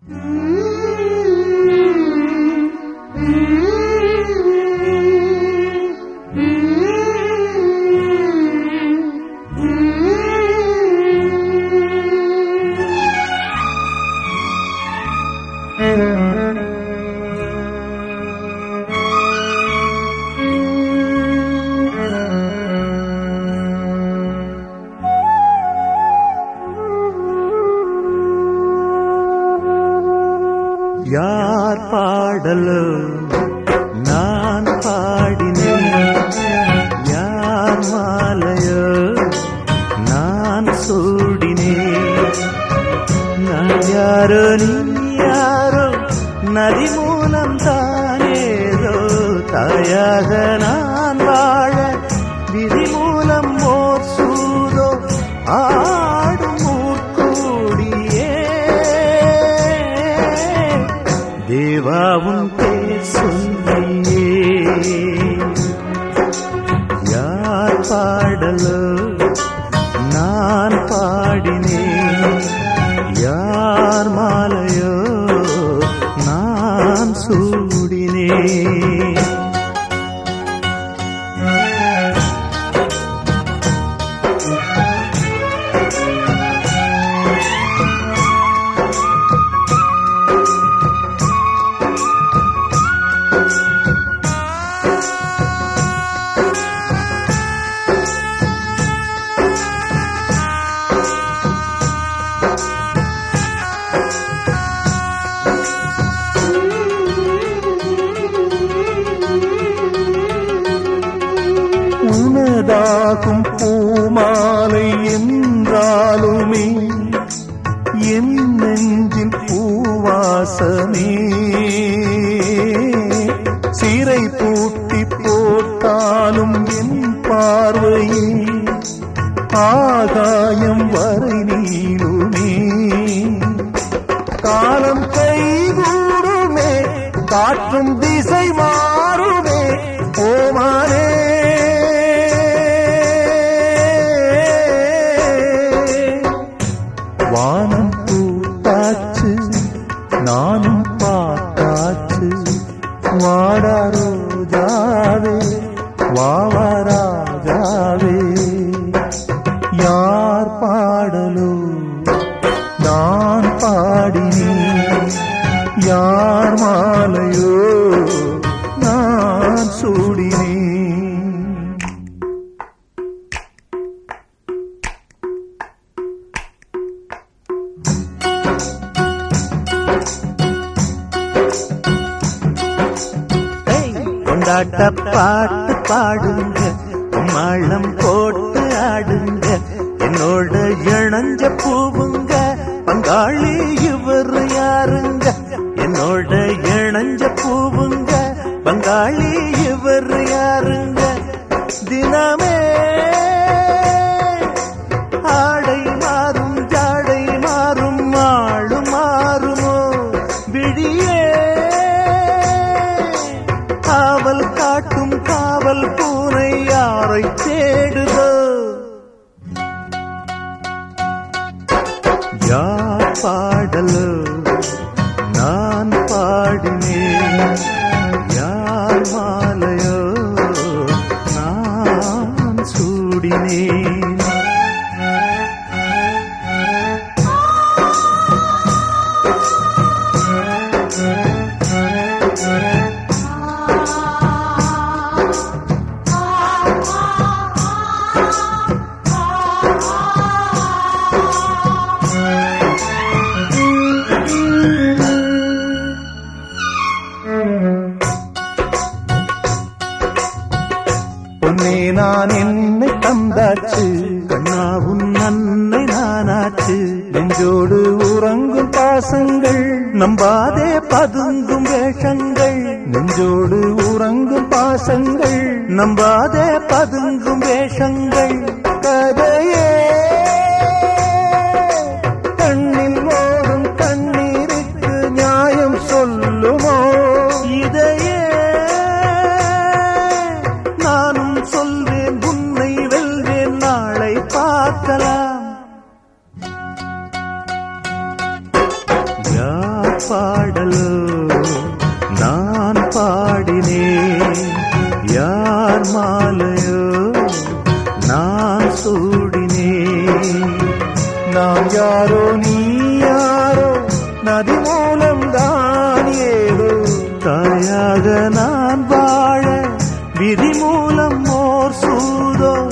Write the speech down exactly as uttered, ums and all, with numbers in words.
யார் பாடலோ நான் பாடினேன், யார் மாலையோ நான் சூடினேன். நான் யாரோ நீ யாரோ நதி மூலம் தானேதோ, தாயாக நான் வாழ விதி மூலம் ஓர் சூதோ ஆடும் மூர்கூடியே. தேவாவும் பேர் சொல்லியே யார் பாடலோ நான் பாடினேன், யார் மாலையோ நான் சூடினேன். உனதாகும் பூமாலை என்றாலுமே என் நெஞ்சின் பூவாசமே. சிறை பூட்டி போட்டாலும் என் பார்வையே ஆகாயம் வரை நீளுமே. காலம் கைகூடுமே, காற்றும் திசை மாறுமே, ஓமானே வானம் பூத்தாச்சு நானும் பார்த்தாச்சு. வாடா ரோஜாவே வாவராஜாவே, யார் பாடலோ நான் பாடினேன், யார் மாலையோ நான் சூடினேன். கொண்டாட்ட பாட்டு பாடுங்க, மாளம் போட்டு ஆடுங்க, என்னோட இணைஞ்ச பூவுங்க, பங்காளி இவர் யாருங்க. என்னோட இணைஞ்ச பூவுங்க, பங்காளி இவர் யாருங்க. தினமே ஆடை மாறும் ஜாடை மாறும் ஆளு மாறுமோ, விழியே காவல் காட்டும் காவல் பூனை யாரை தேடுதோ. யார் பாடலோ நான் பாடினேன், யார் மாலையோ நான் சூடினேன். பொன்னே நான் என்னை தந்தாச்சு, கண்ணாவும் நன்னை நானாச்சு. நெஞ்சோடு உறங்கும் பாசங்கள் நம்பாதே பதுங்கும் வேஷங்கள். நெஞ்சோடு உறங்கும் பாசங்கள் நம்பாதே பதுங்கும் வேஷங்கள். கதையே கண்ணில் ஓடும் கண்ணீருக்கு நியாயம் சொல்லுமோ, இதையே நானும் சொல்வேன், உன்னை வெல்வேன், நாளை பார்க்கலாம். யார் பாடலோ நான் பாடினேன், யார் மாலையோ நான் சூடினேன். நாம் யாரோ நீ யாரோ நதி மூலம் தான் ஏதோ, தாயாக நான் வாழ விதி மூலம் ஓர் சூதோ.